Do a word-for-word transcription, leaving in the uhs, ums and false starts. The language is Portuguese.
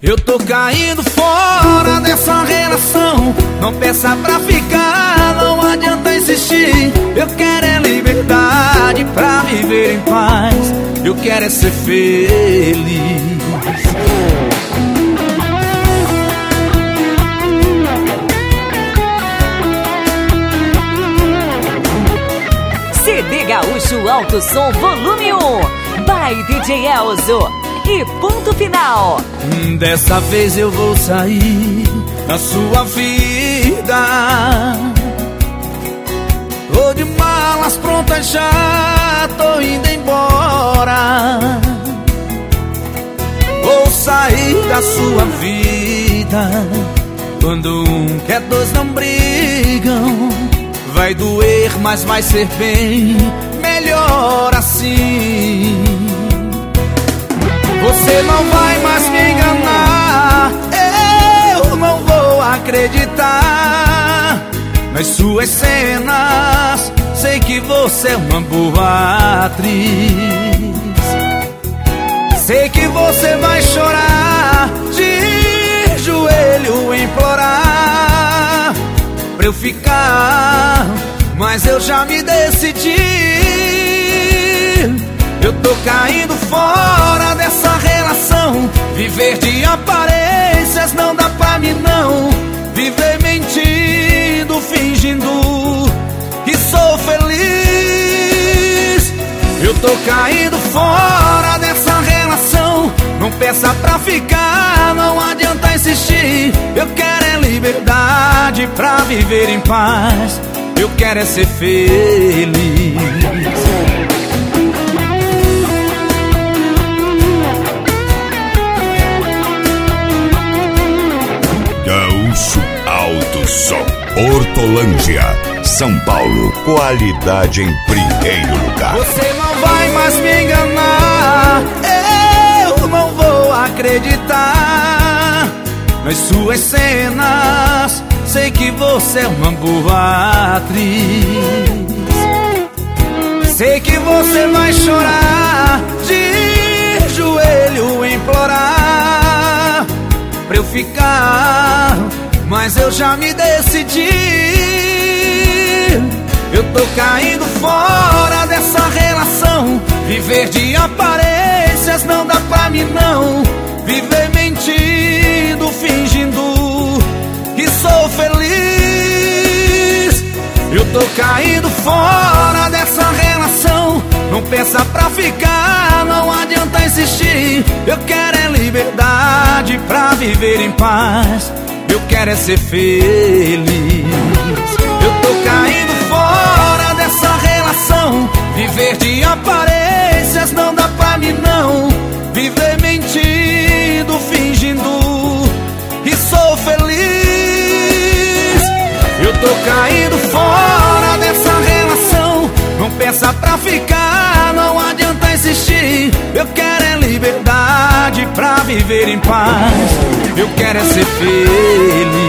Eu tô caindo fora dessa relação. Não peça pra ficar, não adianta insistir. Eu quero é liberdade pra viver em paz. Eu quero é ser feliz. C D Gaúcho Alto Som Volume um, by D J Elzo. E ponto final. Dessa vez eu vou sair da sua vida. Tô de malas prontas, já tô indo embora. Vou sair da sua vida. Quando um quer, dois não brigam. Vai doer, mas vai ser bem melhor assim. Você não vai mais me enganar. Eu não vou acreditar nas suas cenas. Sei que você é uma boa atriz. Sei que você vai chorar, de joelho implorar pra eu ficar, mas eu já me decidi. Eu tô caindo fora dessa relação. Viver de aparências não dá pra mim não. Viver mentindo, fingindo que sou feliz. Eu tô caindo fora dessa relação. Não peça pra ficar, não adianta insistir. Eu quero é liberdade pra viver em paz. Eu quero é ser feliz. Gaúcho Alto Som, Hortolândia, São Paulo. Qualidade em primeiro lugar. Você não vai mais me enganar. Eu não vou acreditar nas suas cenas. Sei que você é uma boa atriz. Sei que você vai chorar, de joelho implorar pra eu ficar, mas eu já me decidi. Eu tô caindo fora dessa relação. Viver de aparências não dá pra mim não. Viver mentindo, fingindo que sou feliz. Eu tô caindo fora dessa relação. Não peça pra ficar, não adianta insistir. Eu quero é liberdade pra viver em paz. Eu quero é ser feliz. Eu tô caindo fora dessa relação. Viver de aparências não dá pra mim não. Viver mentindo, fingindo que sou feliz. Eu tô caindo fora dessa relação. Não peça pra ficar, não adianta insistir. Eu quero é liberdade pra viver em paz. Eu quero é ser feliz.